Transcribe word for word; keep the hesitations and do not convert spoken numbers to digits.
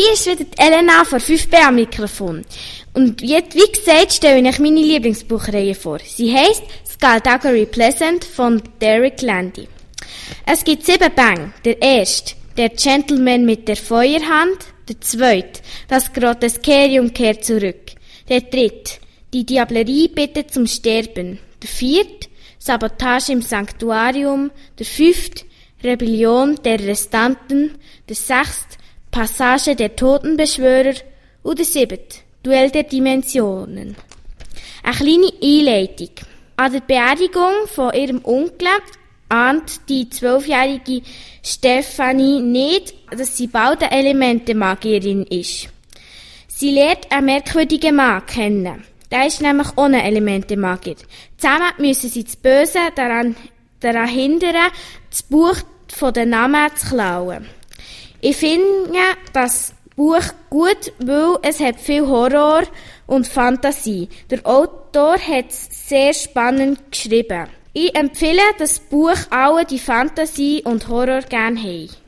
Hier ist wieder Elena von fünf B am Mikrofon. Und jetzt, wie gesagt, stelle ich meine Lieblingsbuchreihe vor. Sie heisst Skullduggery Pleasant von Derek Landy. Es gibt sieben Bände. Der erste, der Gentleman mit der Feuerhand. Der zweite, das Groteskerium kehrt zurück. Der dritte, die Diablerie bittet zum Sterben. Der vierte, Sabotage im Sanktuarium. Der fünfte, Rebellion der Restanten. Der sechste, Passage der Totenbeschwörer. Und der siebte, Duell der Dimensionen. Eine kleine Einleitung. An der Beerdigung von ihrem Onkel ahnt die zwölfjährige Stephanie nicht, dass sie bald eine Elemente-Magierin ist. Sie lernt einen merkwürdigen Mann kennen. Der ist nämlich ohne Elemente-Magier. Zusammen müssen sie das Böse daran, daran hindern, das Buch von den Namen zu klauen. Ich finde das Buch gut, weil es hat viel Horror und Fantasie. Der Autor hat es sehr spannend geschrieben. Ich empfehle das Buch allen, die Fantasie und Horror gerne haben.